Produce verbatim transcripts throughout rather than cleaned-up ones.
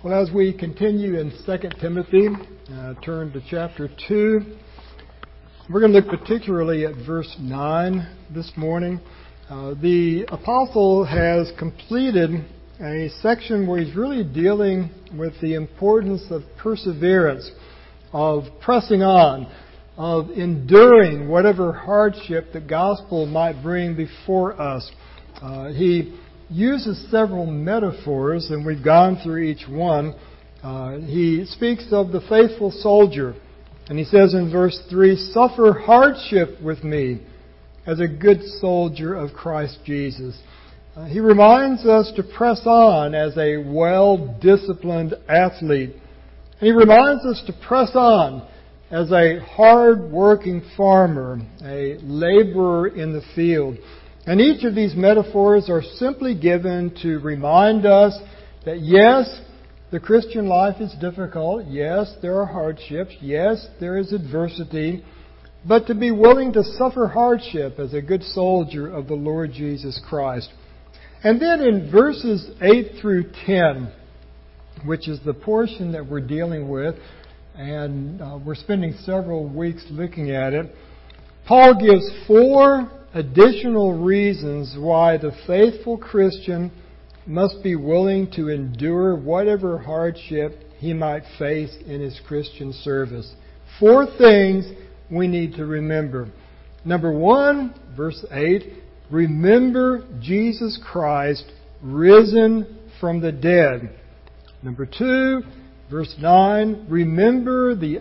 Well, as we continue in Second Timothy, uh, turn to chapter two. We're going to look particularly at verse nine this morning. Uh, the apostle has completed a section where he's really dealing with the importance of perseverance, of pressing on, of enduring whatever hardship the gospel might bring before us. Uh, he uses several metaphors, and we've gone through each one. Uh, he speaks of the faithful soldier, and he says in verse three, "Suffer hardship with me as a good soldier of Christ Jesus." Uh, he reminds us to press on as a well-disciplined athlete. And he reminds us to press on as a hard-working farmer, a laborer in the field. And each of these metaphors are simply given to remind us that yes, the Christian life is difficult. Yes, there are hardships. Yes, there is adversity. But to be willing to suffer hardship as a good soldier of the Lord Jesus Christ. And then in verses eight through ten, which is the portion that we're dealing with, and uh, we're spending several weeks looking at it, Paul gives four additional reasons why the faithful Christian must be willing to endure whatever hardship he might face in his Christian service. Four things we need to remember. Number one, verse eight, remember Jesus Christ risen from the dead. Number two, verse nine, remember the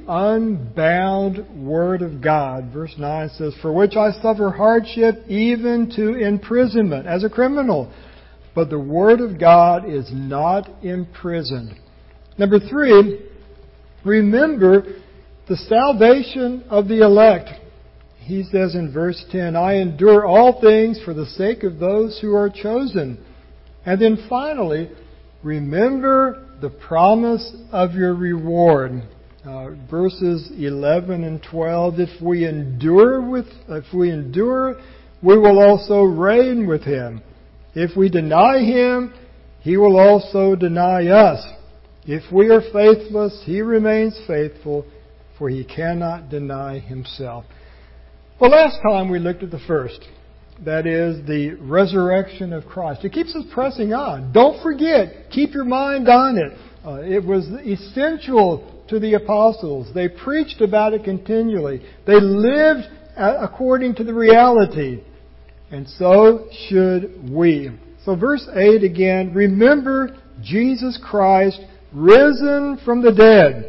unbound Word of God. Verse nine says, "For which I suffer hardship, even to imprisonment," as a criminal. "But the Word of God is not imprisoned." Number three, remember the salvation of the elect. He says in verse ten, "I endure all things for the sake of those who are chosen." And then finally, remember the promise of your reward. Uh, verses eleven and twelve, "If we endure with, if we endure, we will also reign with Him. If we deny Him, He will also deny us. If we are faithless, He remains faithful, for He cannot deny Himself." Well, last time we looked at the first. That is the resurrection of Christ. It keeps us pressing on. Don't forget. Keep your mind on it. Uh, it was essential to the apostles. They preached about it continually. They lived according to the reality. And so should we. So verse eight again, remember Jesus Christ risen from the dead,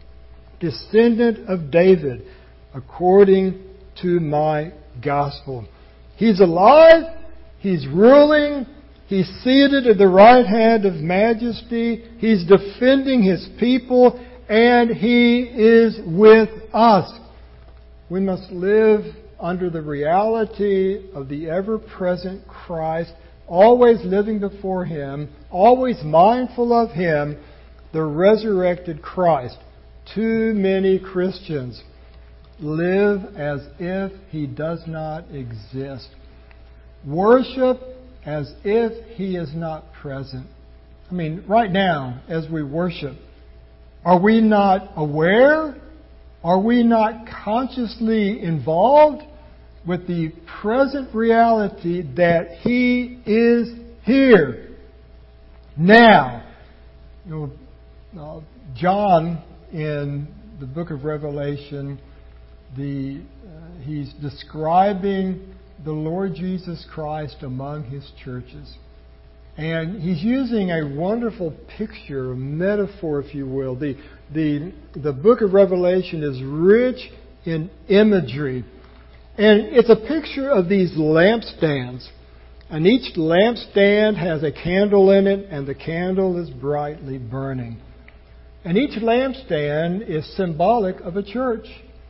descendant of David, according to my gospel. He's alive. He's ruling. He's seated at the right hand of majesty. He's defending His people. And He is with us. We must live under the reality of the ever-present Christ, always living before Him, always mindful of Him, the resurrected Christ. Too many Christians live as if He does not exist. Worship as if He is not present. I mean, right now, as we worship, are we not aware? Are we not consciously involved with the present reality that He is here now? You know, uh, John in the book of Revelation, The, uh, he's describing the Lord Jesus Christ among His churches. And he's using a wonderful picture, a metaphor, if you will. The, the, the book of Revelation is rich in imagery. And it's a picture of these lampstands. And each lampstand has a candle in it, and the candle is brightly burning. And each lampstand is symbolic of a church.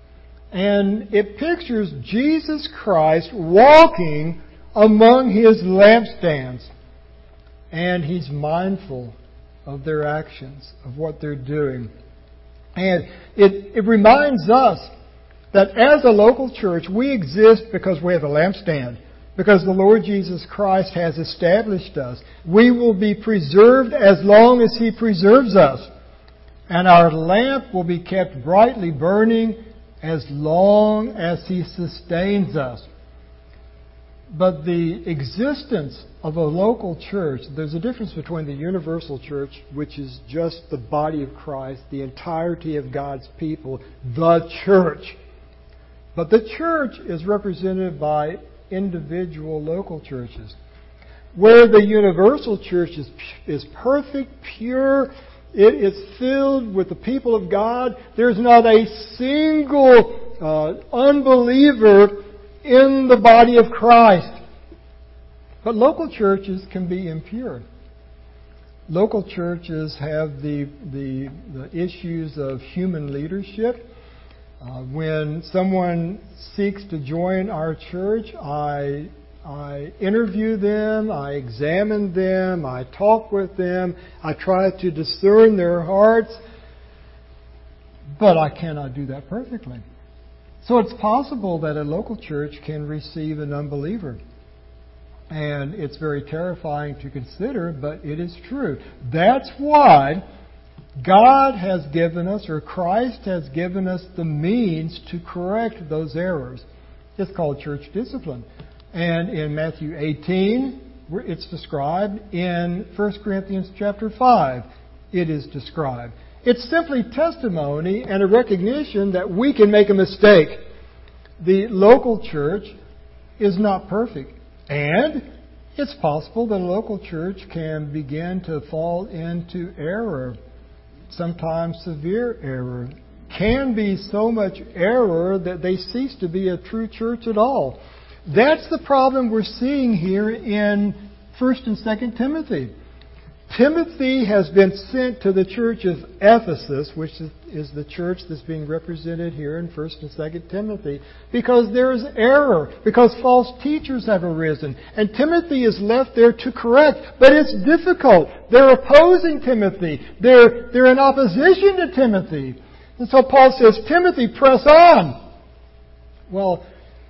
And it pictures Jesus Christ walking among His lampstands. And He's mindful of their actions, of what they're doing. And it, it reminds us that as a local church, we exist because we have a lampstand. because the Lord Jesus Christ has established us. We will be preserved as long as He preserves us. And our lamp will be kept brightly burning as long as He sustains us. But the existence of a local church, there's a difference between the universal church, which is just the body of Christ, the entirety of God's people, the church. But the church is represented by individual local churches. Where the universal church is, is perfect, pure, it is filled with the people of God. There's not a single uh, unbeliever in the body of Christ. But local churches can be impure. Local churches have the, the, the issues of human leadership. Uh, when someone seeks to join our church, I, I interview them, I examine them, I talk with them, I try to discern their hearts, but I cannot do that perfectly. So it's possible that a local church can receive an unbeliever. And it's very terrifying to consider, but it is true. That's why God has given us, or Christ has given us, the means to correct those errors. It's called church discipline. And in Matthew eighteen, it's described. In First Corinthians chapter five, it is described. It's simply testimony and a recognition that we can make a mistake. The local church is not perfect. And it's possible that a local church can begin to fall into error. Sometimes severe error. Can be so much error that they cease to be a true church at all. That's the problem we're seeing here in First and Second Timothy. Timothy has been sent to the church of Ephesus, which is the church that's being represented here in First and Second Timothy, because there is error, because false teachers have arisen. And Timothy is left there to correct. But it's difficult. They're opposing Timothy. They're, they're in opposition to Timothy. And so Paul says, Timothy, press on. Well,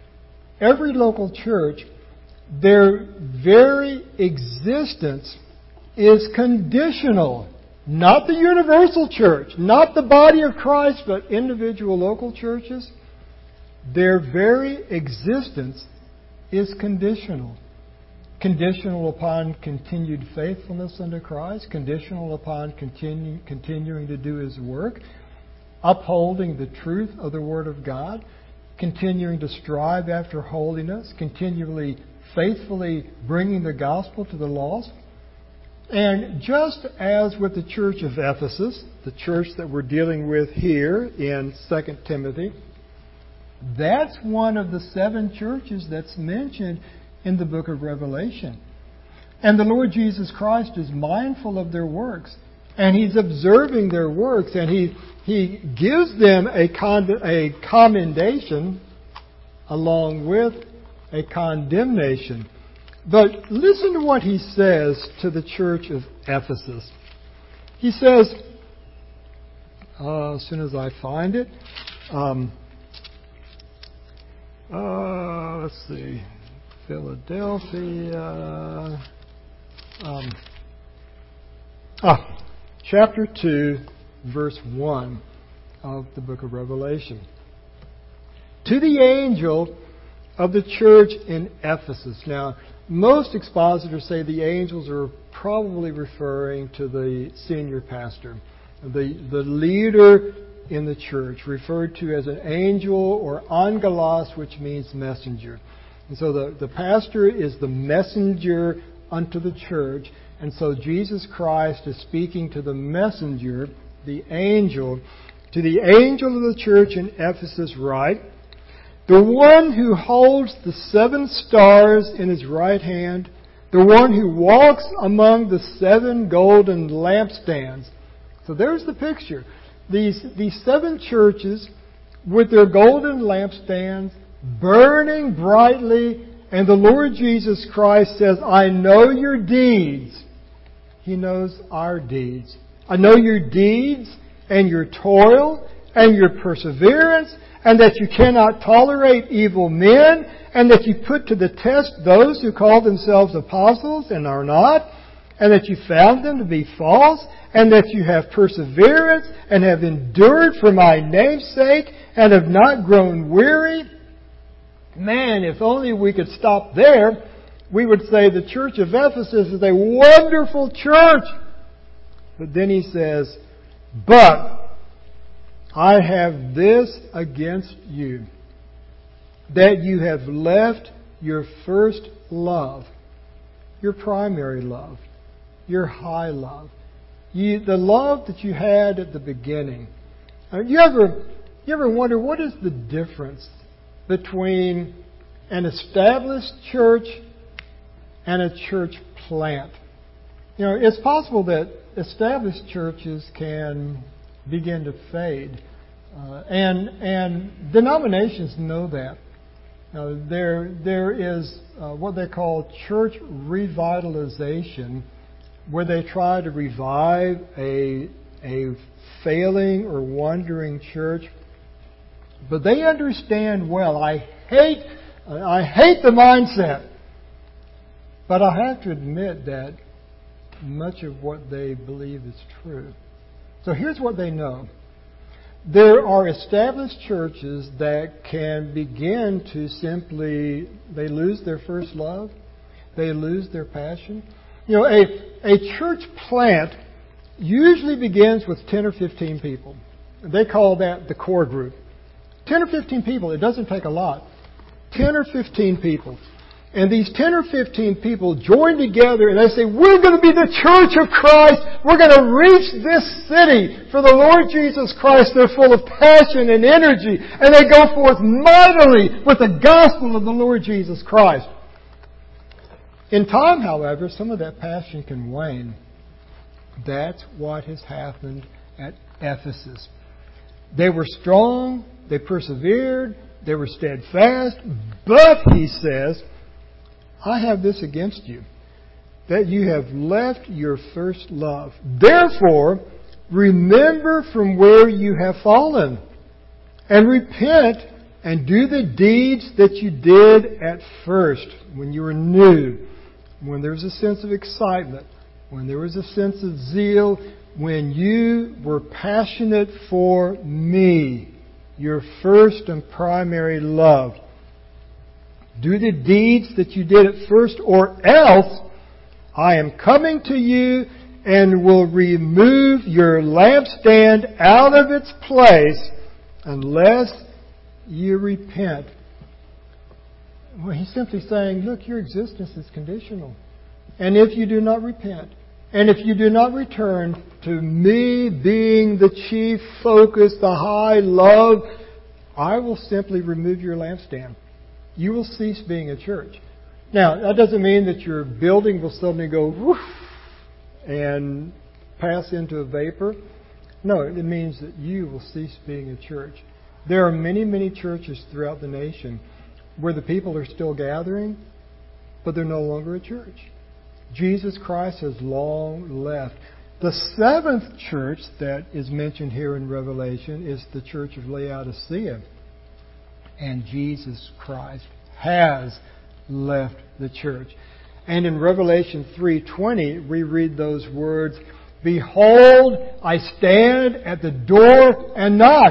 every local church, their very existence is conditional. Not the universal church, not the body of Christ, but individual local churches. Their very existence is conditional. Conditional upon continued faithfulness unto Christ, conditional upon continue, continuing to do His work, upholding the truth of the Word of God, continuing to strive after holiness, continually faithfully bringing the gospel to the lost. And just as with the church of Ephesus, the church that we're dealing with here in Second Timothy, that's one of the seven churches that's mentioned in the book of Revelation. And the Lord Jesus Christ is mindful of their works, and He's observing their works, and He He gives them a, con- a commendation along with a condemnation. But listen to what he says to the church of Ephesus. He says, uh, as soon as I find it, um, uh, let's see, Philadelphia, um, ah, chapter two, verse one of the book of Revelation. To the angel of the church in Ephesus. Now, most expositors say the angels are probably referring to the senior pastor, the, the leader in the church, referred to as an angel or angelos, which means messenger. And so the, the pastor is the messenger unto the church. And so Jesus Christ is speaking to the messenger, the angel. To the angel of the church in Ephesus write, the one who holds the seven stars in his right hand, the one who walks among the seven golden lampstands. So there's the picture. These, these seven churches with their golden lampstands burning brightly, and the Lord Jesus Christ says, I know your deeds. He knows our deeds. I know your deeds and your toil and your perseverance, and that you cannot tolerate evil men, and that you put to the test those who call themselves apostles and are not, and that you found them to be false, and that you have perseverance and have endured for my name's sake and have not grown weary. Man, if only we could stop there, we would say the church of Ephesus is a wonderful church. But then he says, but I have this against you, that you have left your first love, your primary love, your high love, you, the love that you had at the beginning. Uh, you ever, you ever wonder what is the difference between an established church and a church plant? You know, it's possible that established churches can begin to fade, uh, and and denominations know that. Uh, there there is uh, what they call church revitalization, where they try to revive a a failing or wandering church. But they understand well. I hate I hate the mindset, but I have to admit that much of what they believe is true. So here's what they know. There are established churches that can begin to simply, they lose their first love, they lose their passion. You know, a, a church plant usually begins with ten or fifteen people. They call that the core group. ten or fifteen people, it doesn't take a lot. ten or fifteen people. And these ten or fifteen people join together and they say, we're going to be the church of Christ. We're going to reach this city for the Lord Jesus Christ. They're full of passion and energy. And they go forth mightily with the gospel of the Lord Jesus Christ. In time, however, some of that passion can wane. That's what has happened at Ephesus. They were strong. They persevered. They were steadfast. But, he says, I have this against you, that you have left your first love. Therefore, remember from where you have fallen, and repent and do the deeds that you did at first, when you were new, when there was a sense of excitement, when there was a sense of zeal, when you were passionate for me, your first and primary love. Do the deeds that you did at first, or else I am coming to you and will remove your lampstand out of its place unless you repent. Well, he's simply saying, look, your existence is conditional. And if you do not repent, and if you do not return to me being the chief focus, the high love, I will simply remove your lampstand. You will cease being a church. Now, that doesn't mean that your building will suddenly go whoosh and pass into a vapor. No, it means that you will cease being a church. There are many, many churches throughout the nation where the people are still gathering, but they're no longer a church. Jesus Christ has long left. The seventh church that is mentioned here in Revelation is the church of Laodicea. And Jesus Christ has left the church. And in Revelation three twenty, we read those words, behold, I stand at the door and knock.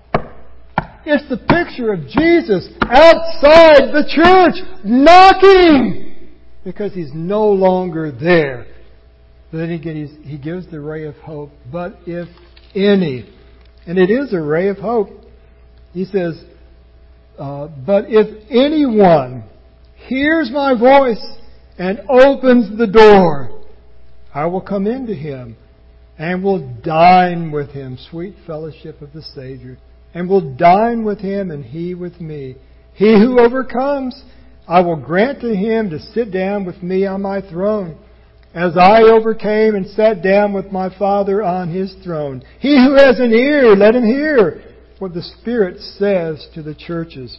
It's the picture of Jesus outside the church, knocking, because He's no longer there. But then again, He gives the ray of hope. But if any, and it is a ray of hope, He says, uh, but if anyone hears my voice and opens the door, I will come into him and will dine with him, sweet fellowship of the Savior, and will dine with him and he with me. He who overcomes, I will grant to him to sit down with me on my throne, as I overcame and sat down with my Father on His throne. He who has an ear, let him hear what the Spirit says to the churches.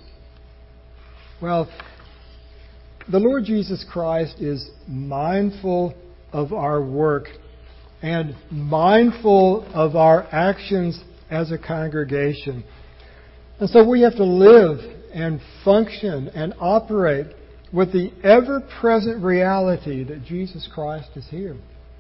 Well, the Lord Jesus Christ is mindful of our work and mindful of our actions as a congregation. And so we have to live and function and operate with the ever-present reality that Jesus Christ is here.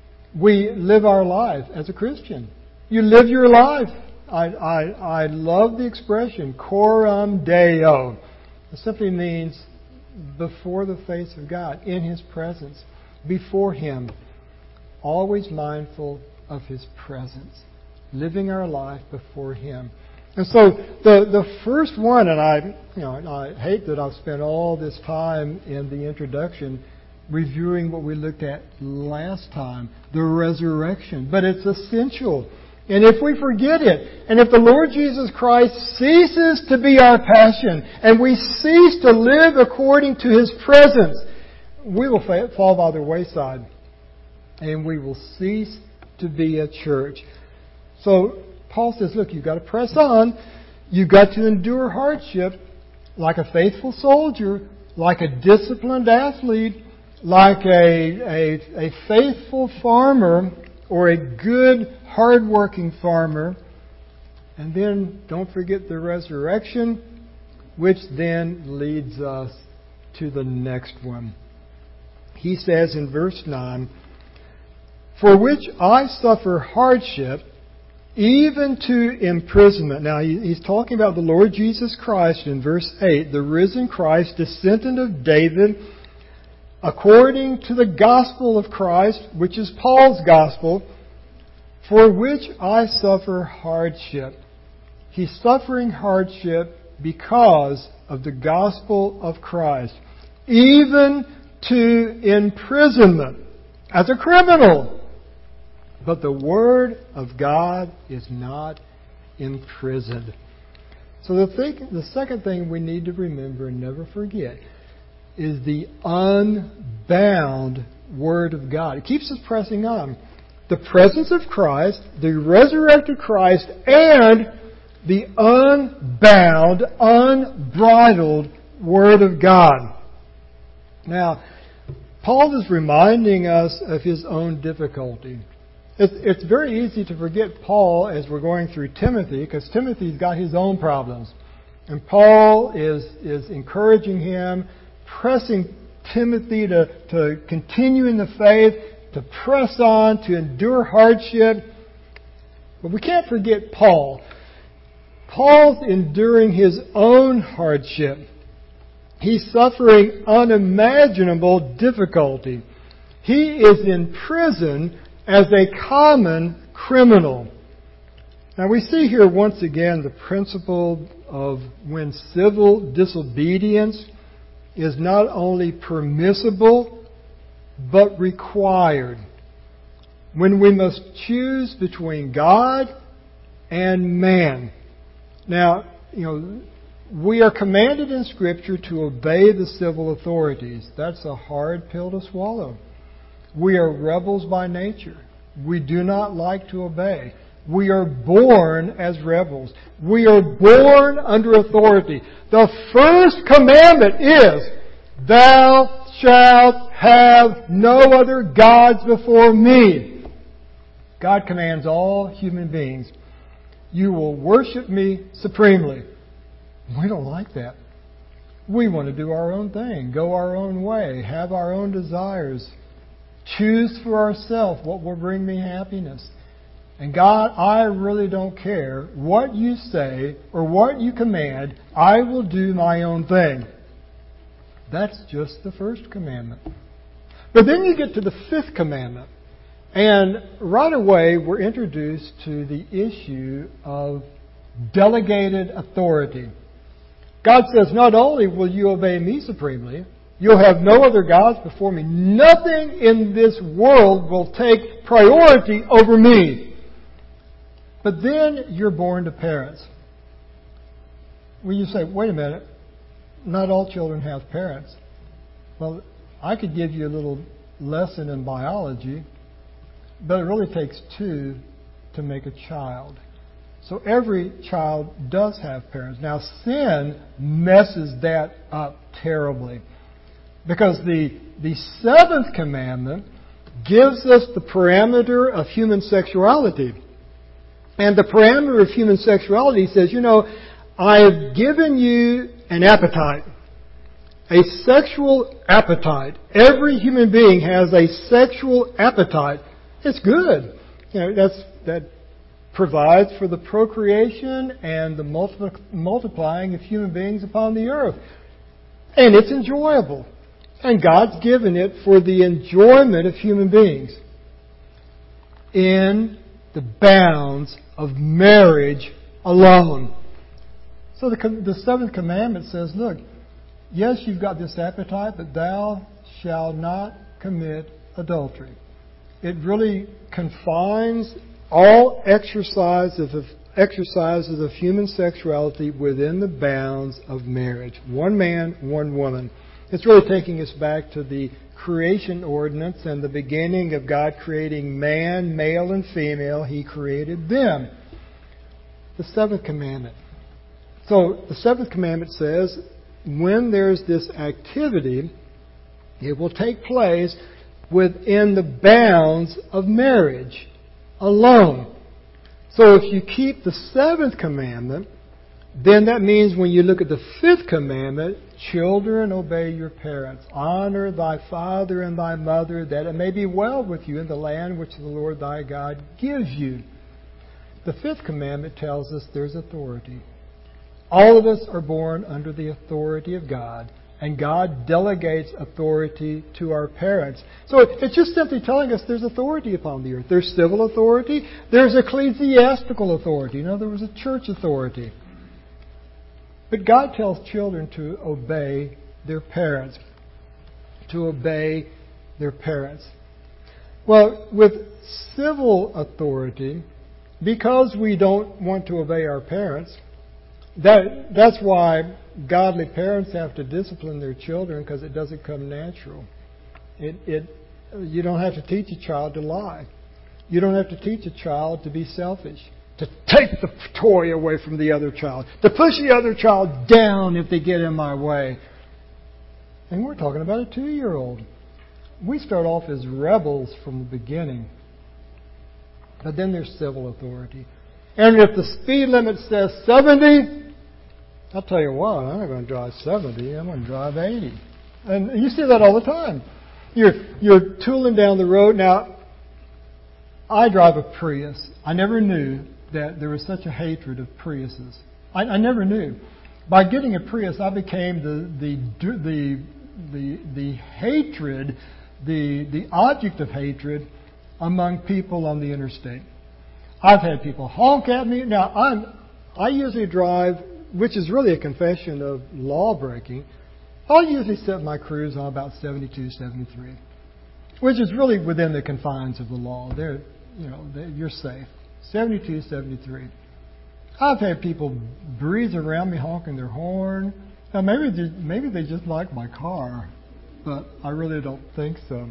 We live our life as a Christian. You live your life. I, I, I love the expression, coram Deo. It simply means before the face of God, in His presence, before Him, always mindful of His presence, living our life before Him. And so the the first one, and I you know I hate that I've spent all this time in the introduction reviewing what we looked at last time, the resurrection, but it's essential. And if we forget it, and if the Lord Jesus Christ ceases to be our passion, and we cease to live according to His presence, we will fall by the wayside, and we will cease to be a church. So Paul says, look, you've got to press on. You've got to endure hardship like a faithful soldier, like a disciplined athlete, like a, a, a faithful farmer, or a good, hard-working farmer. And then don't forget the resurrection, which then leads us to the next one. He says in verse nine, "For which I suffer hardship, even to imprisonment." Now, he's talking about the Lord Jesus Christ in verse eight, the risen Christ, descendant of David, according to the gospel of Christ, which is Paul's gospel, for which I suffer hardship. He's suffering hardship because of the gospel of Christ, even to imprisonment as a criminal. But the Word of God is not imprisoned. So the, thing, the second thing we need to remember and never forget is the unbound Word of God. It keeps us pressing on. The presence of Christ, the resurrected Christ, and the unbound, unbridled Word of God. Now, Paul is reminding us of his own difficulty. It's, it's very easy to forget Paul as we're going through Timothy, because Timothy's got his own problems. And Paul is, is encouraging him, pressing Timothy to, to continue in the faith, to press on, to endure hardship. But we can't forget Paul. Paul's enduring his own hardship. He's suffering unimaginable difficulty. He is in prison as a common criminal. Now we see here once again the principle of when civil disobedience is not only permissible, but required. When we must choose between God and man. Now, you know, we are commanded in Scripture to obey the civil authorities. That's a hard pill to swallow. We are rebels by nature. We do not like to obey. We are born as rebels. We are born under authority. The first commandment is, "Thou shalt have no other gods before me." God commands all human beings, "You will worship me supremely." We don't like that. We want to do our own thing, go our own way, have our own desires, choose for ourselves what will bring me happiness. And God, I really don't care what you say or what you command. I will do my own thing. That's just the first commandment. But then you get to the fifth commandment. And right away we're introduced to the issue of delegated authority. God says, not only will you obey me supremely, you'll have no other gods before me. Nothing in this world will take priority over me. But then you're born to parents. Well, you say, wait a minute, not all children have parents. Well, I could give you a little lesson in biology, but it really takes two to make a child. So every child does have parents. Now, sin messes that up terribly. Because the, the seventh commandment gives us the parameter of human sexuality. And the parameter of human sexuality says, you know, I have given you an appetite. A sexual appetite. Every human being has a sexual appetite. It's good. You know, that's, that provides for the procreation and the multi- multiplying of human beings upon the earth. And it's enjoyable. And God's given it for the enjoyment of human beings in the bounds of marriage alone. So the, the seventh commandment says, look, yes, you've got this appetite, but thou shalt not commit adultery. It really confines all exercises of, exercises of human sexuality within the bounds of marriage. One man, one woman. It's really taking us back to the creation ordinance and the beginning of God creating man, male and female. He created them. The seventh commandment. So the seventh commandment says, when there's this activity, it will take place within the bounds of marriage alone. So if you keep the seventh commandment, then that means when you look at the fifth commandment, children, obey your parents. Honor thy father and thy mother, that it may be well with you in the land which the Lord thy God gives you. The fifth commandment tells us there's authority. All of us are born under the authority of God, and God delegates authority to our parents. So it's just simply telling us there's authority upon the earth. There's civil authority. There's ecclesiastical authority. In other words, a church authority. But God tells children to obey their parents. To obey their parents. Well, with civil authority, because we don't want to obey our parents, that that's why godly parents have to discipline their children, because it doesn't come natural. It, it, you don't have to teach a child to lie. You don't have to teach a child to be selfish, to take the toy away from the other child, to push the other child down if they get in my way. And we're talking about a two-year-old. We start off as rebels from the beginning. But then there's civil authority. And if the speed limit says seventy, I'll tell you what, I'm not going to drive seventy, I'm going to drive eighty. And you see that all the time. You're, you're tooling down the road. Now, I drive a Prius. I never knew that there was such a hatred of Priuses. I, I never knew. By getting a Prius, I became the the the the, the hatred, the the object of hatred among people on the interstate. I've had people honk at me. Now, I'm I usually drive, which is really a confession of law breaking. I usually set my cruise on about seventy-two, seventy-three, which is really within the confines of the law. They're, you know, they're, you're safe. seventy-two, seventy-three. I've had people breeze around me honking their horn. Now, maybe they, maybe they just like my car, but I really don't think so.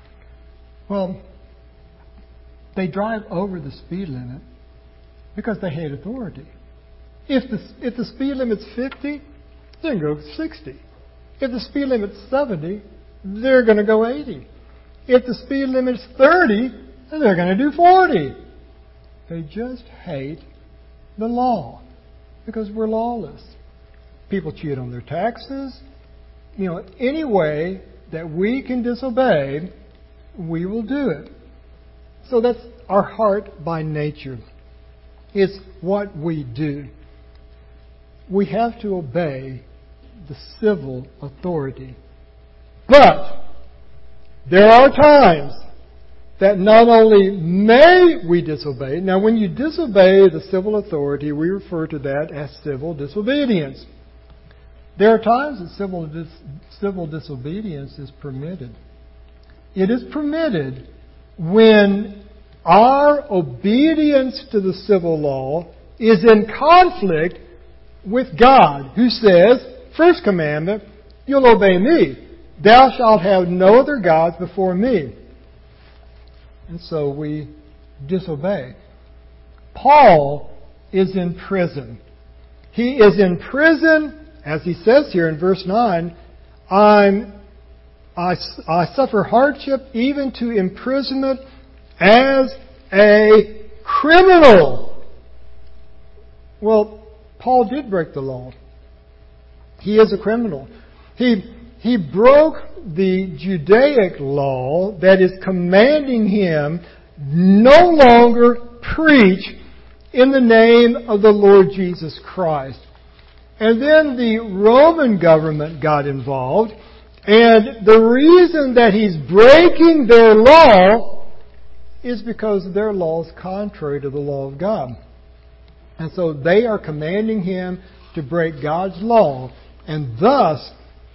Well, they drive over the speed limit because they hate authority. If the, if the speed limit's fifty, they're going to go sixty. If the speed limit's seventy, they're going to go eighty. If the speed limit's thirty, they're going to do forty. They just hate the law because we're lawless. People cheat on their taxes. You know, any way that we can disobey, we will do it. So that's our heart by nature. It's what we do. We have to obey the civil authority. But there are times that not only may we disobey. Now, when you disobey the civil authority, we refer to that as civil disobedience. There are times that civil, dis- civil disobedience is permitted. It is permitted when our obedience to the civil law is in conflict with God, who says, first commandment, you'll obey me. Thou shalt have no other gods before me. And so we disobey. Paul is in prison. He is in prison, as he says here in verse nine, I'm, I, I suffer hardship even to imprisonment as a criminal. Well, Paul did break the law. He is a criminal. He, he broke the Judaic law that is commanding him no longer preach in the name of the Lord Jesus Christ. And then the Roman government got involved, and the reason that he's breaking their law is because their law is contrary to the law of God. And so they are commanding him to break God's law, and thus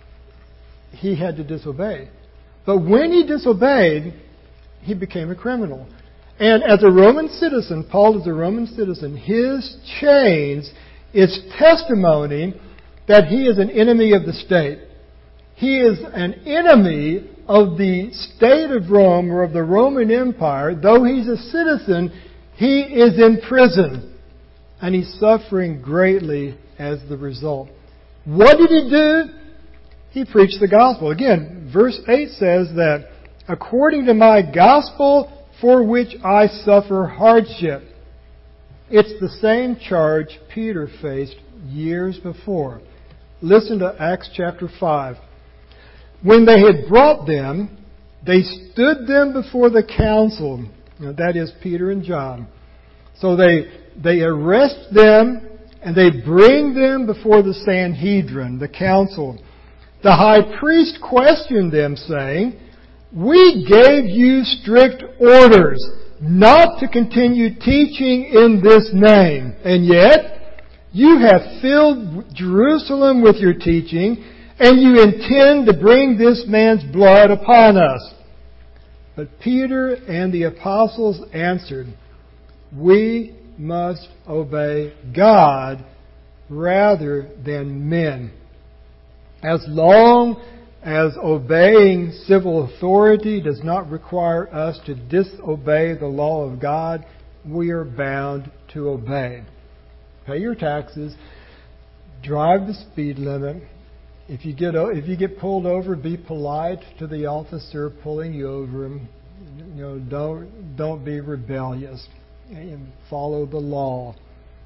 he had to disobey. But when he disobeyed, he became a criminal. And as a Roman citizen, Paul is a Roman citizen, his chains is testimony that he is an enemy of the state. He is an enemy of the state of Rome or of the Roman Empire. Though he's a citizen, he is in prison. And he's suffering greatly as the result. What did he do? He preached the gospel. Again, verse eight says that, according to my gospel for which I suffer hardship. It's the same charge Peter faced years before. Listen to Acts chapter five. When they had brought them, they stood them before the council. Now, that is Peter and John. So they, they arrest them and they bring them before the Sanhedrin, the council. The high priest questioned them, saying, "We gave you strict orders not to continue teaching in this name, and yet you have filled Jerusalem with your teaching, and you intend to bring this man's blood upon us." But Peter and the apostles answered, "We must obey God rather than men. As long as obeying civil authority does not require us to disobey the law of God, we are bound to obey. Pay your taxes, drive the speed limit. If you get if you get pulled over, be polite to the officer pulling you over. You know, don't don't be rebellious. And follow the law.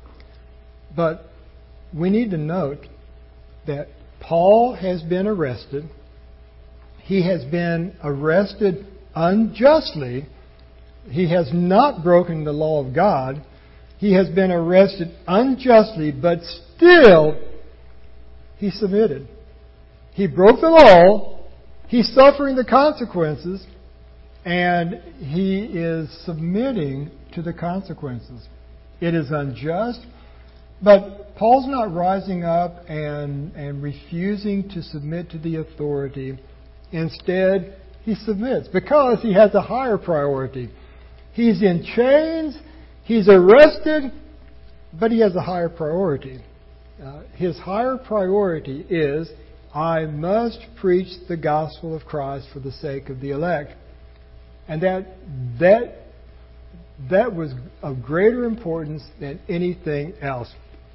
But we need to note that Paul has been arrested. He has been arrested unjustly. He has not broken the law of God. He has been arrested unjustly, but still he submitted. He broke the law. He's suffering the consequences, and he is submitting to the consequences. It is unjust, but Paul's not rising up and, and refusing to submit to the authority. Instead, he submits because he has a higher priority. He's in chains, he's arrested, but he has a higher priority. Uh, his higher priority is, I must preach the gospel of Christ for the sake of the elect. And that that that was of greater importance than anything else.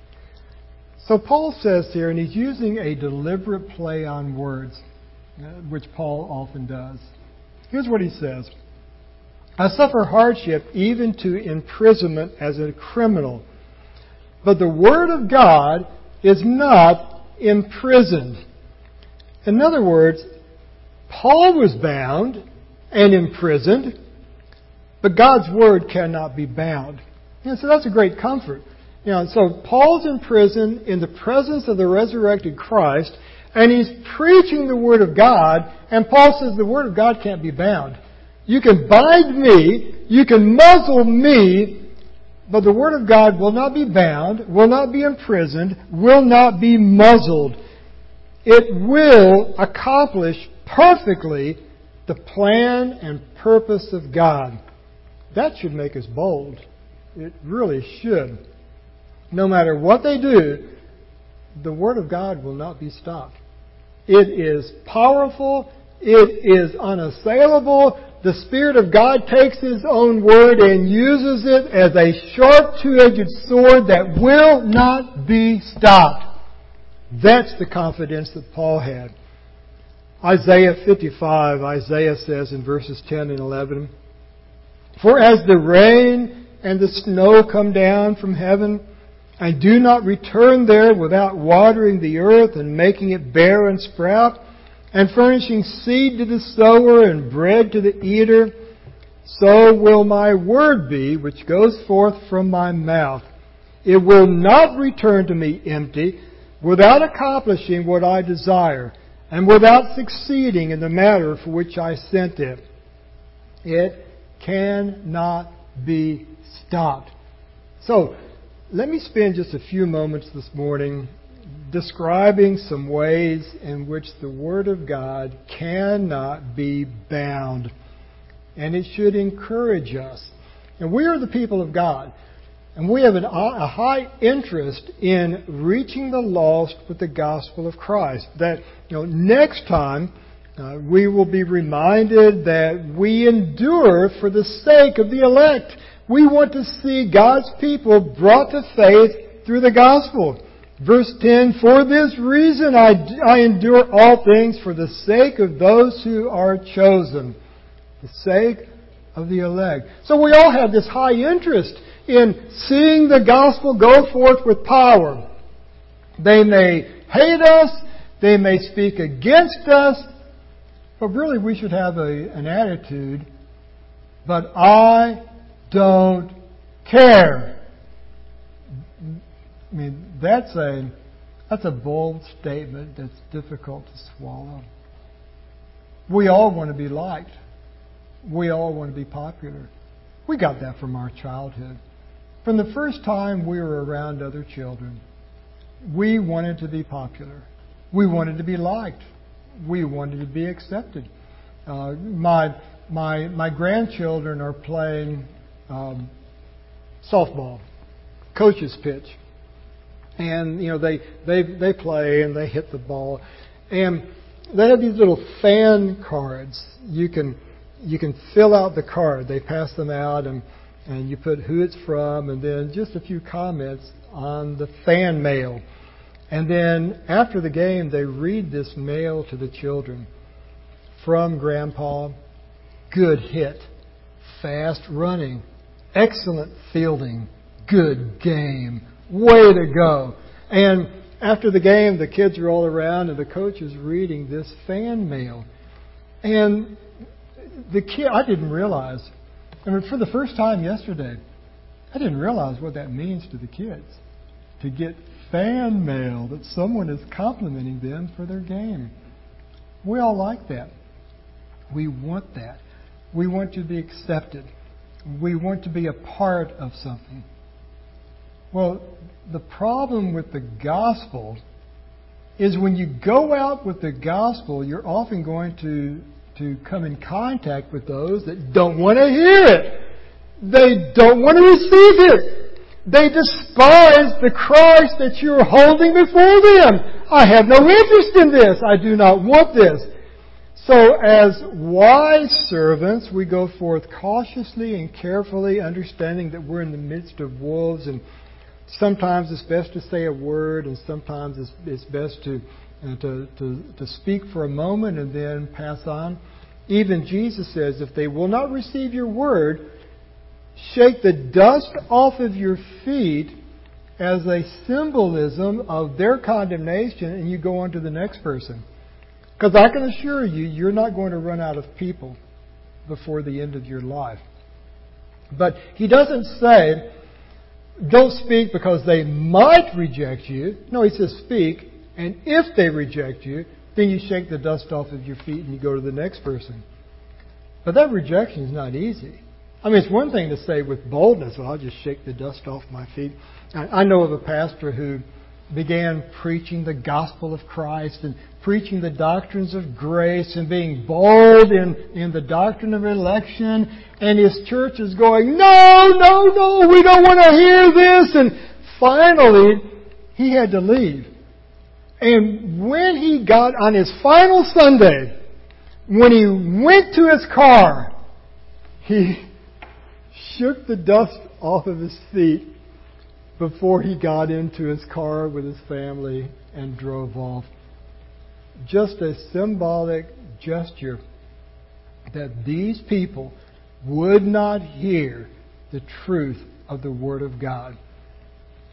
So Paul says here, and he's using a deliberate play on words, which Paul often does. Here's what he says. I suffer hardship even to imprisonment as a criminal. But the word of God is not imprisoned. In other words, Paul was bound and imprisoned, but God's word cannot be bound. And so that's a great comfort. You know, so Paul's in prison in the presence of the resurrected Christ, and he's preaching the Word of God, and Paul says the Word of God can't be bound. You can bind me, you can muzzle me, but the Word of God will not be bound, will not be imprisoned, will not be muzzled. It will accomplish perfectly the plan and purpose of God. That should make us bold. It really should. No matter what they do, the Word of God will not be stopped. It is powerful. It is unassailable. The Spirit of God takes His own Word and uses it as a sharp two-edged sword that will not be stopped. That's the confidence that Paul had. Isaiah fifty-five, Isaiah says in verses ten and eleven, "For as the rain and the snow come down from heaven, and do not return there without watering the earth and making it bear and sprout, and furnishing seed to the sower and bread to the eater, so will my word be which goes forth from my mouth. It will not return to me empty, without accomplishing what I desire, and without succeeding in the matter for which I sent it. It cannot be stopped. So, let me spend just a few moments this morning describing some ways in which the Word of God cannot be bound. And it should encourage us. And we are the people of God. And we have an, a high interest in reaching the lost with the gospel of Christ. That, you know, next time uh, we will be reminded that we endure for the sake of the elect. We want to see God's people brought to faith through the gospel. Verse ten, for this reason I, I endure all things for the sake of those who are chosen. The sake of the elect. So we all have this high interest in seeing the gospel go forth with power. They may hate us, they may speak against us, but really we should have a, an attitude, but I don't care. I mean, that's a that's a bold statement that's difficult to swallow. We all want to be liked. We all want to be popular. We got that from our childhood. From the first time we were around other children, we wanted to be popular. We wanted to be liked. We wanted to be accepted. Uh, my my my grandchildren are playing um, softball, coach's pitch, and you know they they they play and they hit the ball, and they have these little fan cards. You can you can fill out the card. They pass them out, and and you put who it's from, and then just a few comments on the fan mail. And then after the game, they read this mail to the children. From Grandpa, good hit, fast running, excellent fielding, good game, way to go. And after the game, the kids are all around and the coach is reading this fan mail. And the kid, I didn't realize, I mean, for the first time yesterday, I didn't realize what that means to the kids. To get fan mail that someone is complimenting them for their game. We all like that. We want that. We want to be accepted. We want to be a part of something. Well, the problem with the gospel is when you go out with the gospel, you're often going to, to come in contact with those that don't want to hear it. They don't want to receive it. They despise the Christ that you're holding before them. I have no interest in this. I do not want this. So as wise servants, we go forth cautiously and carefully, understanding that we're in the midst of wolves, and sometimes it's best to say a word, and sometimes it's, it's best to, uh, to, to, to speak for a moment and then pass on. Even Jesus says, if they will not receive your word, shake the dust off of your feet as a symbolism of their condemnation, and you go on to the next person. Because I can assure you, you're not going to run out of people before the end of your life. But he doesn't say, don't speak because they might reject you. No, he says speak, and if they reject you, then you shake the dust off of your feet and you go to the next person. But that rejection is not easy. I mean, it's one thing to say with boldness, well, I'll just shake the dust off my feet. I know of a pastor who began preaching the gospel of Christ and preaching the doctrines of grace and being bold in, in the doctrine of election. And his church is going, no, no, no, we don't want to hear this. And finally, he had to leave. And when he got on his final Sunday, when he went to his car, he shook the dust off of his feet before he got into his car with his family and drove off. Just a symbolic gesture that these people would not hear the truth of the Word of God.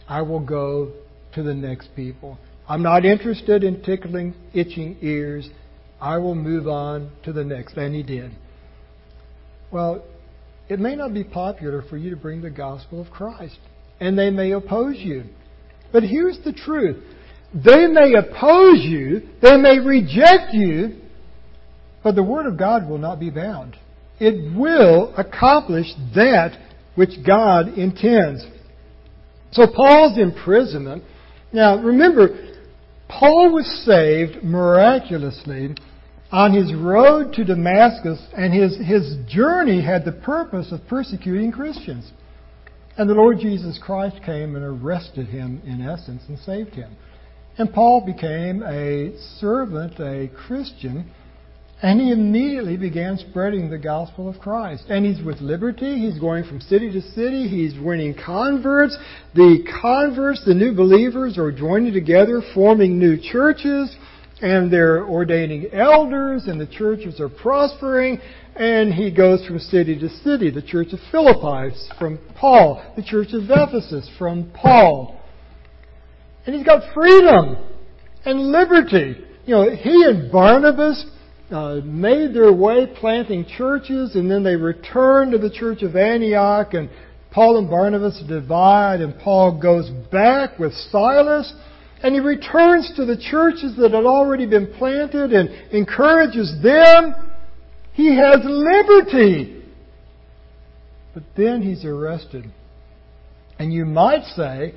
I will go to the next people. I'm not interested in tickling itching ears. I will move on to the next. And he did. Well, it may not be popular for you to bring the gospel of Christ. And they may oppose you. But here's the truth. They may oppose you. They may reject you. But the Word of God will not be bound. It will accomplish that which God intends. So Paul's imprisonment. Now remember, Paul was saved miraculously on his road to Damascus, and his, his journey had the purpose of persecuting Christians. And the Lord Jesus Christ came and arrested him, in essence, and saved him. And Paul became a servant, a Christian, and he immediately began spreading the gospel of Christ. And he's with liberty. He's going from city to city. He's winning converts. The converts, the new believers, are joining together, forming new churches. And they're ordaining elders. And the churches are prospering. And he goes from city to city. The church of Philippi from Paul. The church of Ephesus from Paul. And he's got freedom and liberty. You know, he and Barnabas Uh, made their way planting churches, and then they returned to the church of Antioch, and Paul and Barnabas divide, and Paul goes back with Silas, and he returns to the churches that had already been planted and encourages them. He has liberty. But then he's arrested. And you might say,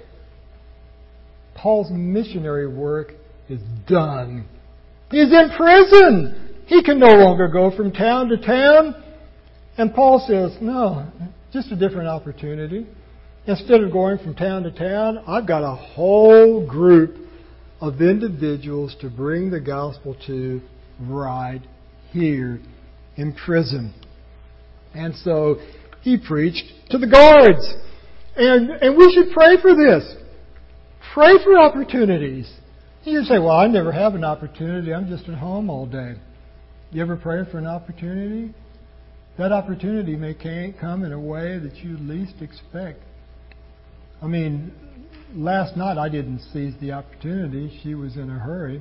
Paul's missionary work is done. He's in prison. He can no longer go from town to town. And Paul says, no, just a different opportunity. Instead of going from town to town, I've got a whole group of individuals to bring the gospel to right here in prison. And so he preached to the guards. And, and we should pray for this. Pray for opportunities. You say, well, I never have an opportunity. I'm just at home all day. You ever pray for an opportunity? That opportunity may come in a way that you least expect. I mean, last night I didn't seize the opportunity. She was in a hurry.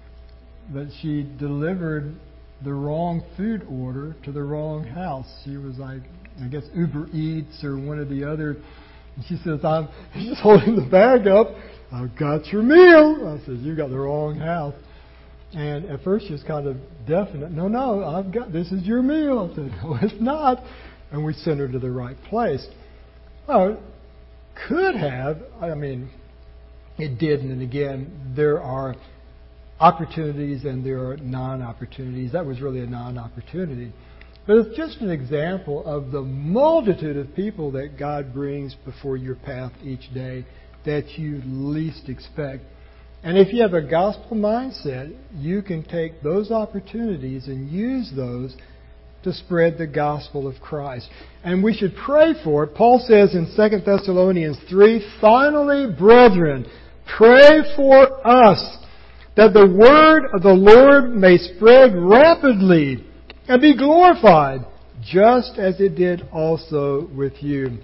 But she delivered the wrong food order to the wrong house. She was like, I guess, Uber Eats or one of the other. And she says, I'm just holding the bag up. I've got your meal. I said, you got the wrong house. And at first she was kind of definite. No, no, I've got, this is your meal. I said, no, it's not. And we sent her to the right place. Well, could have. I mean, it didn't. And again, there are opportunities and there are non-opportunities. That was really a non-opportunity. But it's just an example of the multitude of people that God brings before your path each day that you least expect. And if you have a gospel mindset, you can take those opportunities and use those to spread the gospel of Christ. And we should pray for it. Paul says in Second Thessalonians three, finally, brethren, pray for us that the word of the Lord may spread rapidly and be glorified, just as it did also with you.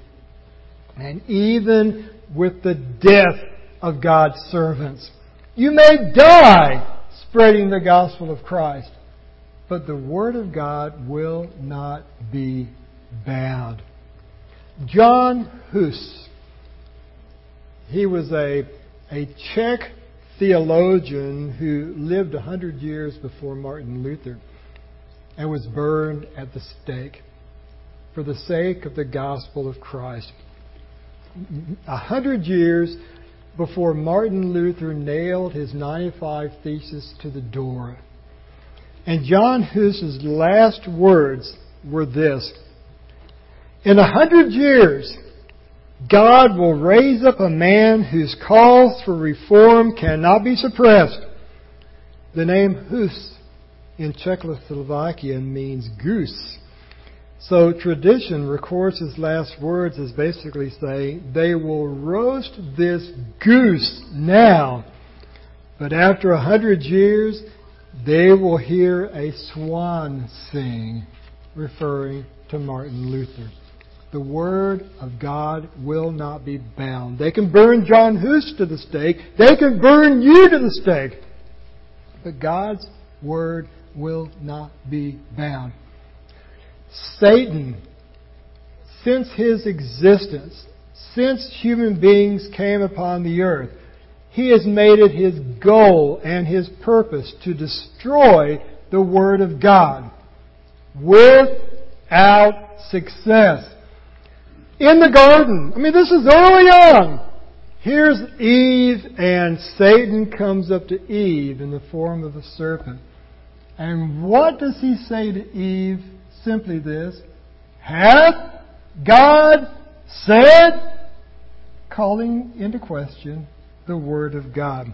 And even with the death of God's servants. You may die spreading the gospel of Christ, but the Word of God will not be bound. John Hus, he was a, a Czech theologian who lived a hundred years before Martin Luther and was burned at the stake for the sake of the gospel of Christ. A hundred years before Martin Luther nailed his ninety-five Theses to the door. And John Hus's last words were this: in a hundred years, God will raise up a man whose calls for reform cannot be suppressed. The name Hus in Czechoslovakia means goose. So tradition records his last words as basically saying, they will roast this goose now, but after a hundred years, they will hear a swan sing, referring to Martin Luther. the Word of God will not be bound. They can burn John Hus to the stake. They can burn you to the stake. But God's Word will not be bound. Satan, since his existence, since human beings came upon the earth, he has made it his goal and his purpose to destroy the Word of God without success. In the garden, I mean, this is early on. Here's Eve, and Satan comes up to Eve in the form of a serpent. And what does he say to Eve? Simply this: hath God said? Calling into question the Word of God.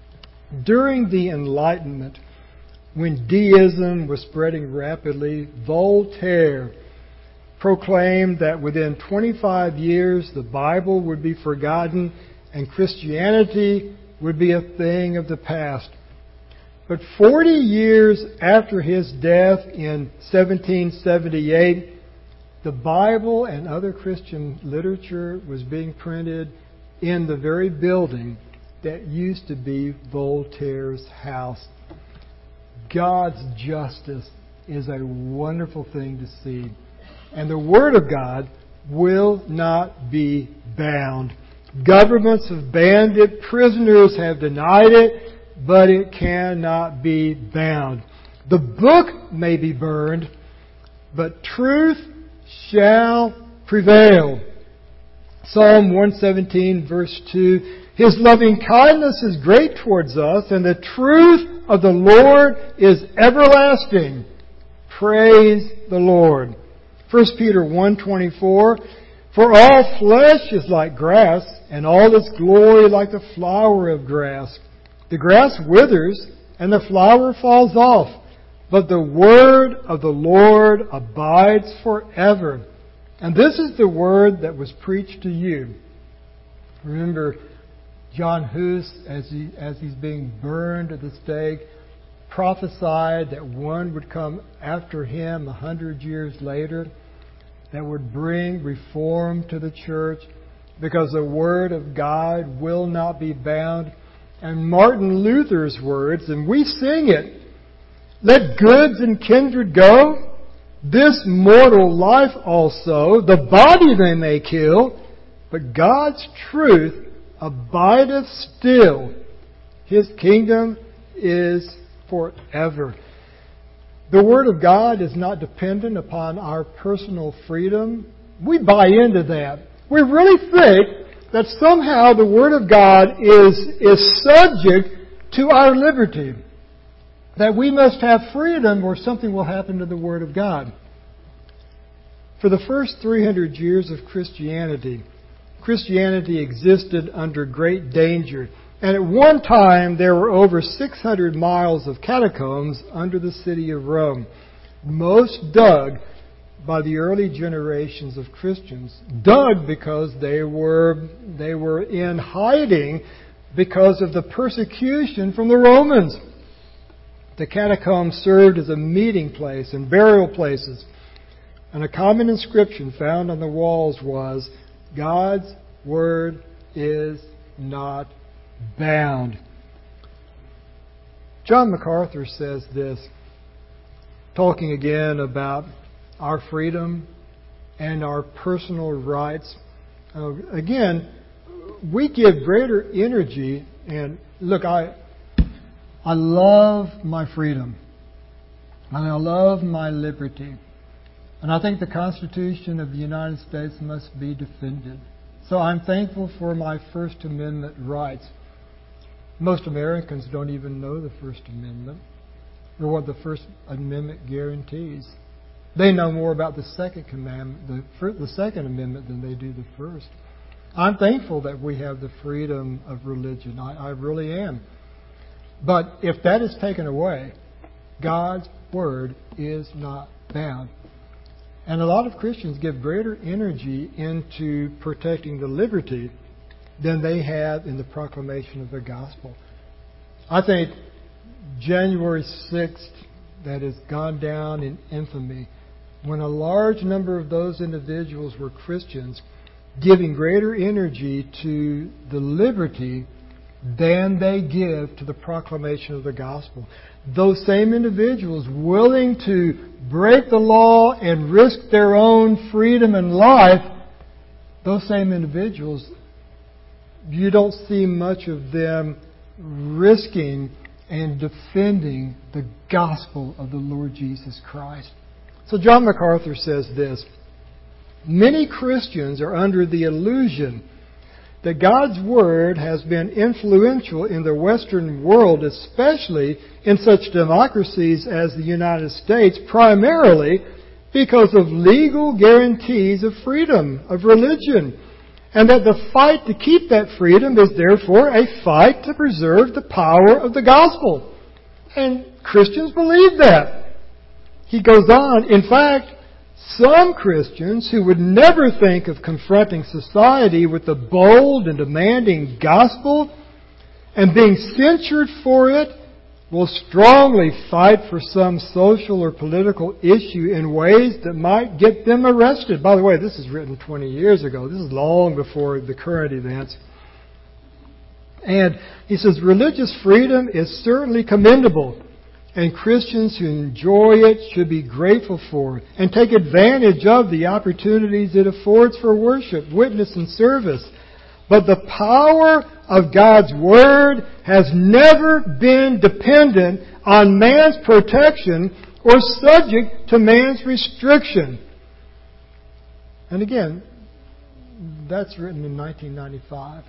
During the Enlightenment, when deism was spreading rapidly, Voltaire proclaimed that within twenty-five years the Bible would be forgotten and Christianity would be a thing of the past. But forty years after his death in seventeen seventy-eight, the Bible and other Christian literature was being printed in the very building that used to be Voltaire's house. God's justice is a wonderful thing to see. And the Word of God will not be bound. Governments have banned it. Prisoners have denied it. But it cannot be bound. The book may be burned, but truth shall prevail. Psalm one seventeen verse two, His loving kindness is great towards us, and the truth of the Lord is everlasting. Praise the Lord. First Peter one twenty-four, For all flesh is like grass, and all its glory like the flower of grass. The grass withers, and the flower falls off, but the word of the Lord abides forever. And this is the word that was preached to you. Remember, John Hus, as he as he's being burned at the stake, prophesied that one would come after him a hundred years later that would bring reform to the church, because the Word of God will not be bound. And Martin Luther's words, and we sing it, let goods and kindred go, this mortal life also, the body they may kill, but God's truth abideth still. His kingdom is forever. The Word of God is not dependent upon our personal freedom. We buy into that. We really think that somehow the Word of God is, is subject to our liberty. That we must have freedom or something will happen to the Word of God. For the first three hundred years of Christianity, Christianity existed under great danger. And at one time there were over six hundred miles of catacombs under the city of Rome. Most dug by the early generations of Christians. Dug because they were, they were in hiding because of the persecution from the Romans. The catacombs served as a meeting place and burial places. And a common inscription found on the walls was, God's Word is not bound. John MacArthur says this, talking again about our freedom and our personal rights. Uh, again, we give greater energy, and look, I I love my freedom, and I love my liberty, and I think the Constitution of the United States must be defended. So I'm thankful for my First Amendment rights. Most Americans don't even know the First Amendment or what the First Amendment guarantees. They know more about the Second Commandment, the, first, the Second Amendment, than they do the First. I'm thankful that we have the freedom of religion. I, I really am. But if that is taken away, God's Word is not bound. And a lot of Christians give greater energy into protecting the liberty than they have in the proclamation of the gospel. I think January sixth, that has gone down in infamy, when a large number of those individuals were Christians, giving greater energy to the liberty than they give to the proclamation of the gospel. Those same individuals willing to break the law and risk their own freedom and life, those same individuals, you don't see much of them risking and defending the gospel of the Lord Jesus Christ. So John MacArthur says this: many Christians are under the illusion that God's Word has been influential in the Western world, especially in such democracies as the United States, primarily because of legal guarantees of freedom of religion, and that the fight to keep that freedom is therefore a fight to preserve the power of the gospel. And Christians believe that. He goes on, in fact, some Christians who would never think of confronting society with the bold and demanding gospel and being censured for it will strongly fight for some social or political issue in ways that might get them arrested. By the way, this is written twenty years ago. This is long before the current events. And he says, religious freedom is certainly commendable, and Christians who enjoy it should be grateful for it and take advantage of the opportunities it affords for worship, witness, and service. But the power of God's Word has never been dependent on man's protection or subject to man's restriction. And again, that's written in nineteen ninety-five.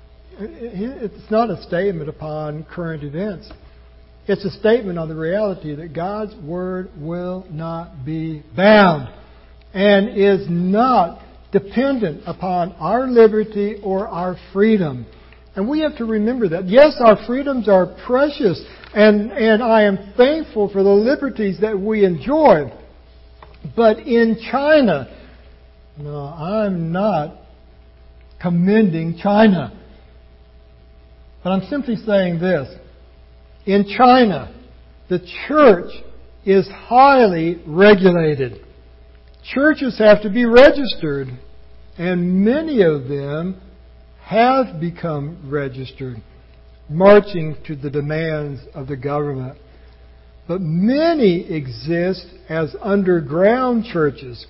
It's not a statement upon current events. It's a statement on the reality that God's Word will not be bound and is not dependent upon our liberty or our freedom. And we have to remember that. Yes, our freedoms are precious, and, and I am thankful for the liberties that we enjoy. But in China, no, I'm not commending China. But I'm simply saying this. In China, the church is highly regulated. Churches have to be registered, and many of them have become registered, marching to the demands of the government. But many exist as underground churches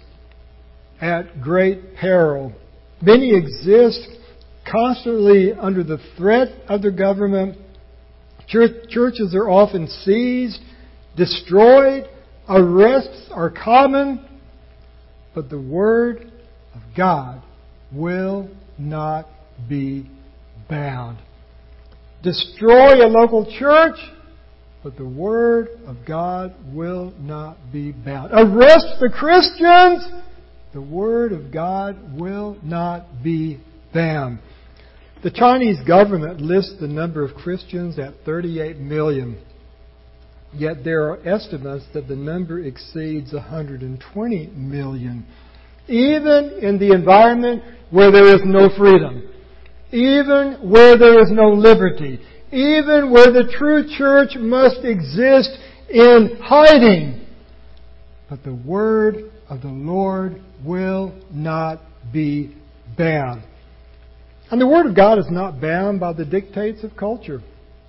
at great peril. Many exist constantly under the threat of the government. Churches are often seized, destroyed, arrests are common, but the Word of God will not be bound. Destroy a local church, but the Word of God will not be bound. Arrest the Christians, the Word of God will not be bound. The Chinese government lists the number of Christians at thirty-eight million. Yet there are estimates that the number exceeds one hundred twenty million. Even in the environment where there is no freedom. Even where there is no liberty. Even where the true church must exist in hiding. But the Word of the Lord will not be bound. And the Word of God is not bound by the dictates of culture.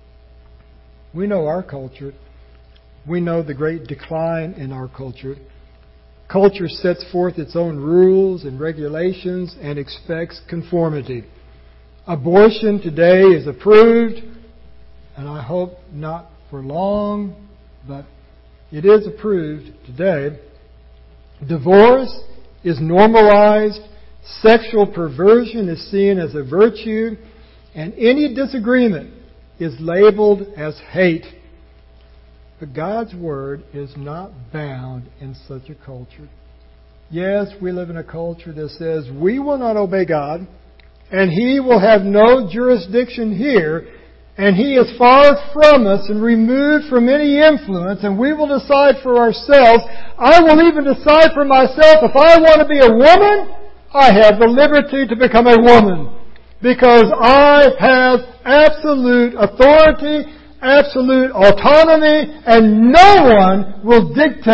We know our culture. We know the great decline in our culture. Culture sets forth its own rules and regulations and expects conformity. Abortion today is approved, and I hope not for long, but it is approved today. Divorce is normalized. Sexual perversion is seen as a virtue, and any disagreement is labeled as hate. But God's Word is not bound in such a culture. Yes, we live in a culture that says we will not obey God, and He will have no jurisdiction here, and He is far from us and removed from any influence, and we will decide for ourselves. I will even decide for myself if I want to be a woman, I have the liberty to become a woman because I have absolute authority, absolute autonomy, and no one will dictate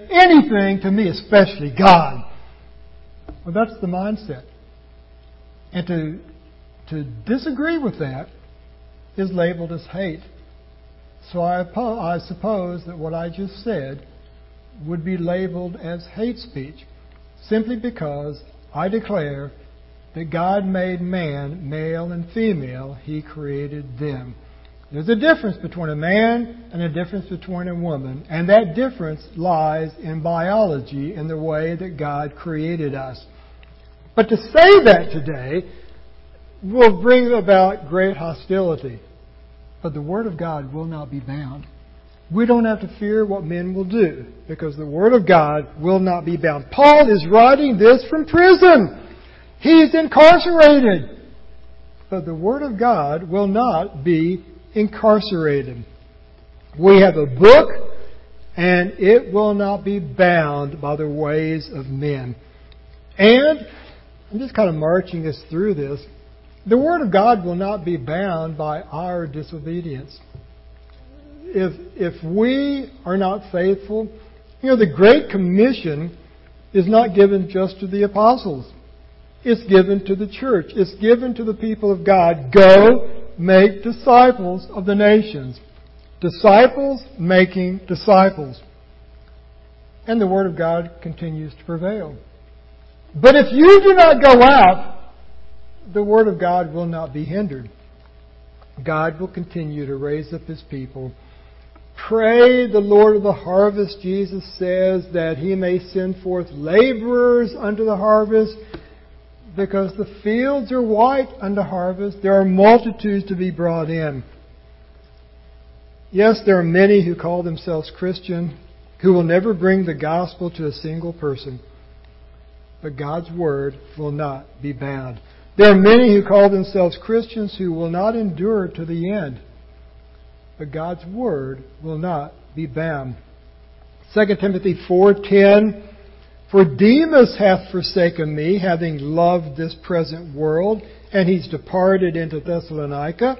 anything to me, especially God. Well, that's the mindset. And to, to disagree with that is labeled as hate. So I, I suppose that what I just said would be labeled as hate speech, simply because I declare that God made man male and female. He created them. There's a difference between a man and a difference between a woman, and that difference lies in biology, in the way that God created us. But to say that today will bring about great hostility. But the Word of God will not be bound. We don't have to fear what men will do, because the Word of God will not be bound. Paul is writing this from prison. He's incarcerated. But the Word of God will not be incarcerated. We have a book, and it will not be bound by the ways of men. And I'm just kind of marching us through this. The Word of God will not be bound by our disobedience. If if we are not faithful, you know, the Great Commission is not given just to the apostles. It's given to the church. It's given to the people of God. Go make disciples of the nations. Disciples making disciples. And the Word of God continues to prevail. But if you do not go out, the Word of God will not be hindered. God will continue to raise up His people. Pray the Lord of the harvest, Jesus says, that He may send forth laborers unto the harvest, because the fields are white unto harvest. There are multitudes to be brought in. Yes, there are many who call themselves Christian who will never bring the gospel to a single person. But God's Word will not be bound. There are many who call themselves Christians who will not endure to the end. But God's Word will not be bound. Second Timothy four ten, for Demas hath forsaken me, having loved this present world, and he's departed into Thessalonica.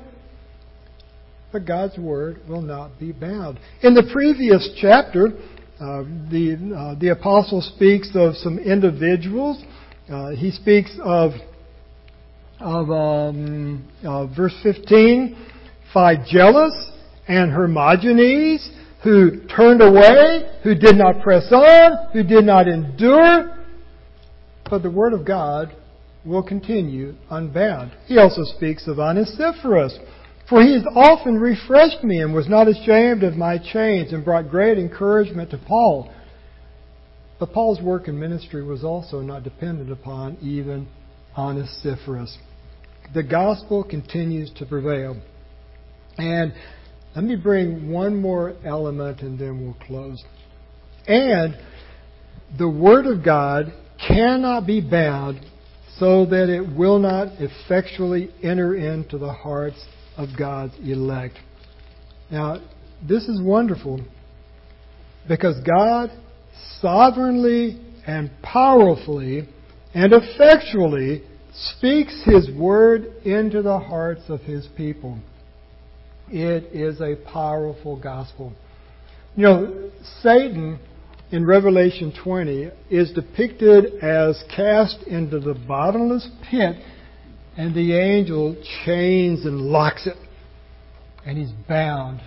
But God's Word will not be bound. In the previous chapter, uh, the, uh, the apostle speaks of some individuals. Uh, he speaks of of um, uh, verse fifteen, Phygellus and Hermogenes, who turned away, who did not press on, who did not endure. But the Word of God will continue unbound. He also speaks of Onesiphorus, for he has often refreshed me and was not ashamed of my chains, and brought great encouragement to Paul. But Paul's work and ministry was also not dependent upon even Onesiphorus. The gospel continues to prevail. And let me bring one more element and then we'll close. And the Word of God cannot be bound so that it will not effectually enter into the hearts of God's elect. Now, this is wonderful because God sovereignly and powerfully and effectually speaks His Word into the hearts of His people. It is a powerful gospel. You know, Satan in Revelation twenty is depicted as cast into the bottomless pit, and the angel chains and locks it, and he's bound.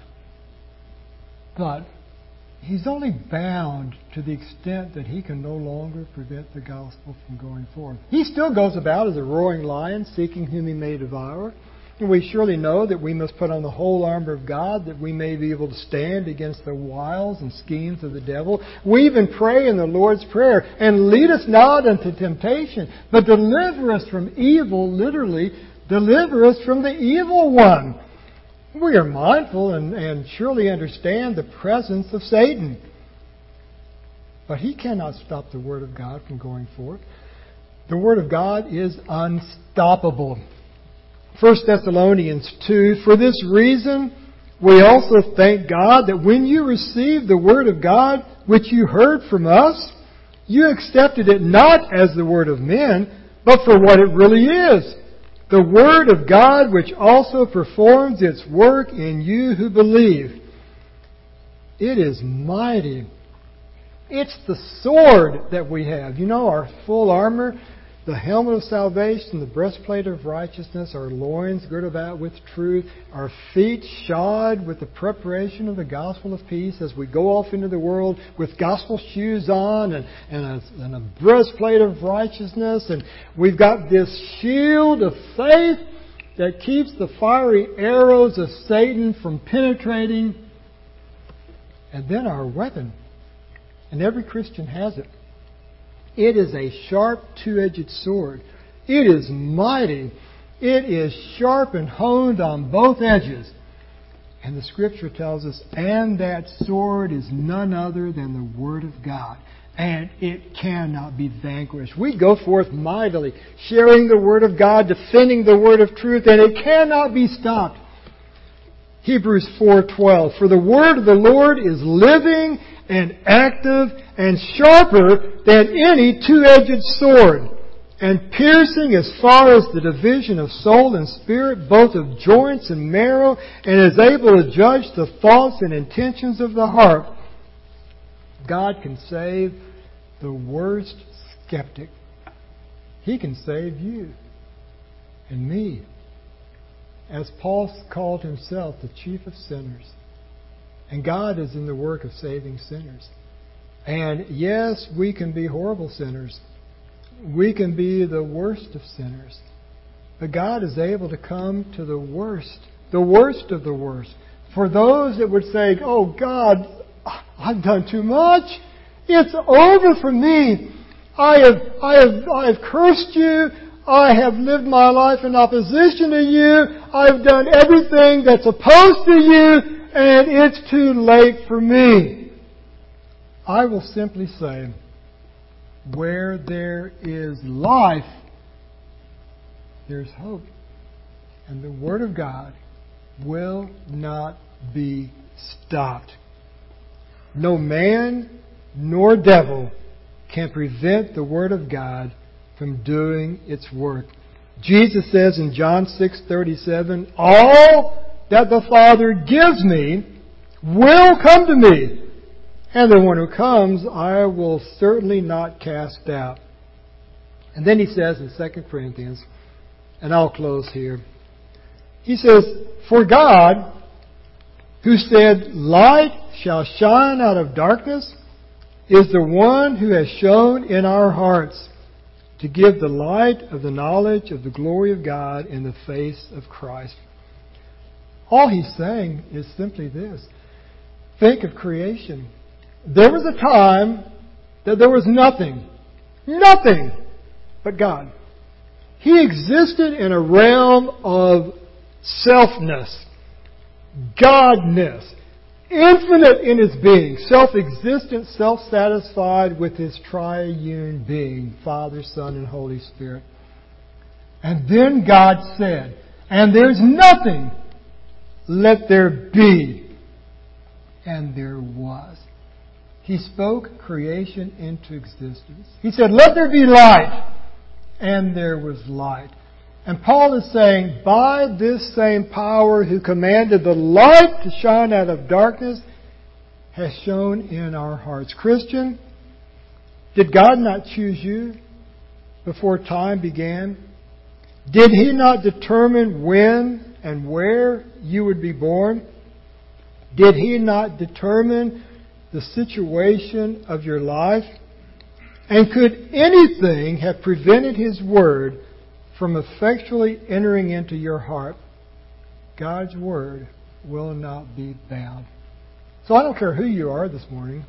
But he's only bound to the extent that he can no longer prevent the gospel from going forth. He still goes about as a roaring lion, seeking whom he may devour. And we surely know that we must put on the whole armor of God, that we may be able to stand against the wiles and schemes of the devil. We even pray in the Lord's Prayer, and lead us not into temptation, but deliver us from evil, literally, deliver us from the evil one. We are mindful and, and surely understand the presence of Satan. But he cannot stop the Word of God from going forth. The Word of God is unstoppable. First Thessalonians two, for this reason we also thank God that when you received the Word of God, which you heard from us, you accepted it not as the word of men, but for what it really is, the Word of God, which also performs its work in you who believe. It is mighty. It's the sword that we have. You know, our full armor, the helmet of salvation, the breastplate of righteousness, our loins girded about with truth, our feet shod with the preparation of the gospel of peace as we go off into the world with gospel shoes on and, and, a, and a breastplate of righteousness. And we've got this shield of faith that keeps the fiery arrows of Satan from penetrating. And then our weapon. And every Christian has it. It is a sharp two-edged sword. It is mighty. It is sharp and honed on both edges. And the Scripture tells us, and that sword is none other than the Word of God. And it cannot be vanquished. We go forth mightily, sharing the Word of God, defending the Word of truth, and it cannot be stopped. Hebrews four twelve. For the word of the Lord is living and active and sharper than any two-edged sword, and piercing as far as the division of soul and spirit, both of joints and marrow, and is able to judge the thoughts and intentions of the heart. God can save the worst skeptic. He can save you and me. As Paul called himself the chief of sinners. And God is in the work of saving sinners. And yes, we can be horrible sinners. We can be the worst of sinners. But God is able to come to the worst, the worst of the worst. For those that would say, oh God, I've done too much. It's over for me. I have, I have, I have cursed you. I have lived my life in opposition to you. I've done everything that's opposed to you, and it's too late for me. I will simply say, where there is life, there's hope. And the Word of God will not be stopped. No man nor devil can prevent the Word of God from doing its work. Jesus says in John six thirty-seven, all that the Father gives me will come to me, and the one who comes I will certainly not cast out. And then he says in Second Corinthians, and I'll close here, he says, for God, who said, light shall shine out of darkness, is the one who has shone in our hearts to give the light of the knowledge of the glory of God in the face of Christ. All he's saying is simply this. Think of creation. There was a time that there was nothing, nothing but God. He existed in a realm of selfness, Godness, infinite in His being, self-existent, self-satisfied with His triune being, Father, Son, and Holy Spirit. And then God said, and there's nothing, let there be. And there was. He spoke creation into existence. He said, let there be light. And there was light. And Paul is saying, by this same power who commanded the light to shine out of darkness, has shone in our hearts. Christian, did God not choose you before time began? Did He not determine when and where you would be born? Did He not determine the situation of your life? And could anything have prevented His Word from effectually entering into your heart? God's Word will not be bound. So I don't care who you are this morning.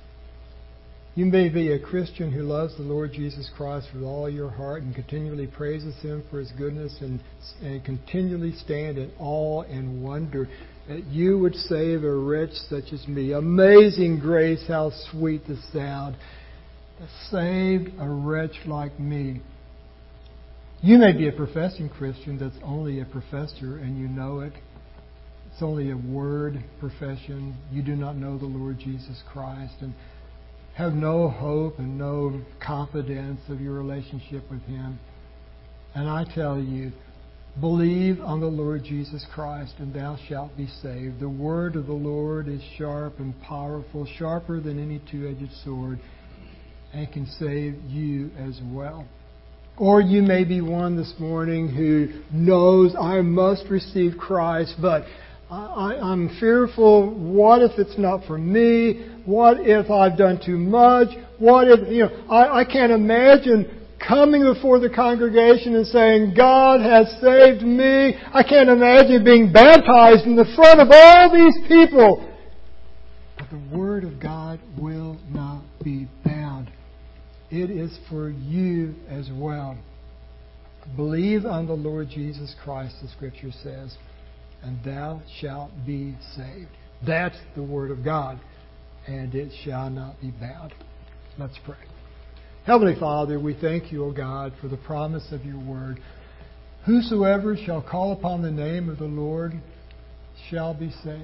You may be a Christian who loves the Lord Jesus Christ with all your heart and continually praises Him for His goodness and, and continually stand in awe and wonder that you would save a wretch such as me. Amazing grace, how sweet the sound that saved a wretch like me. You may be a professing Christian that's only a professor and you know it. It's only a word profession. You do not know the Lord Jesus Christ and have no hope and no confidence of your relationship with Him. And I tell you, Believe on the Lord Jesus Christ, and thou shalt be saved. The word of the Lord is sharp and powerful, sharper than any two-edged sword, and can save you as well. Or you may be one this morning who knows, I must receive Christ, but I, I'm fearful. What if it's not for me? What if I've done too much? What if, you know, I, I can't imagine coming before the congregation and saying, God has saved me. I can't imagine being baptized in the front of all these people. But the Word of God will not be bound. It is for you as well. Believe on the Lord Jesus Christ, the Scripture says, and thou shalt be saved. That's the Word of God, and it shall not be bound. Let's pray. Heavenly Father, we thank you, O God, for the promise of your word. Whosoever shall call upon the name of the Lord shall be saved.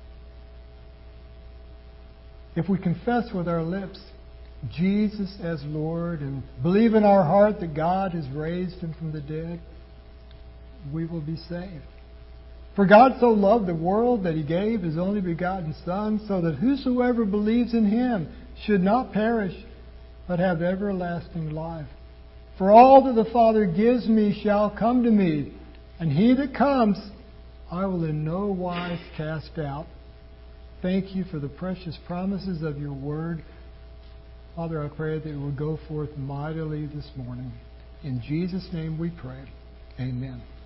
If we confess with our lips Jesus as Lord and believe in our heart that God has raised him from the dead, we will be saved. For God so loved the world that he gave his only begotten Son, so that whosoever believes in him should not perish, but have everlasting life. For all that the Father gives me shall come to me, and he that comes I will in no wise cast out. Thank you for the precious promises of your word. Father, I pray that it will go forth mightily this morning. In Jesus' name we pray. Amen.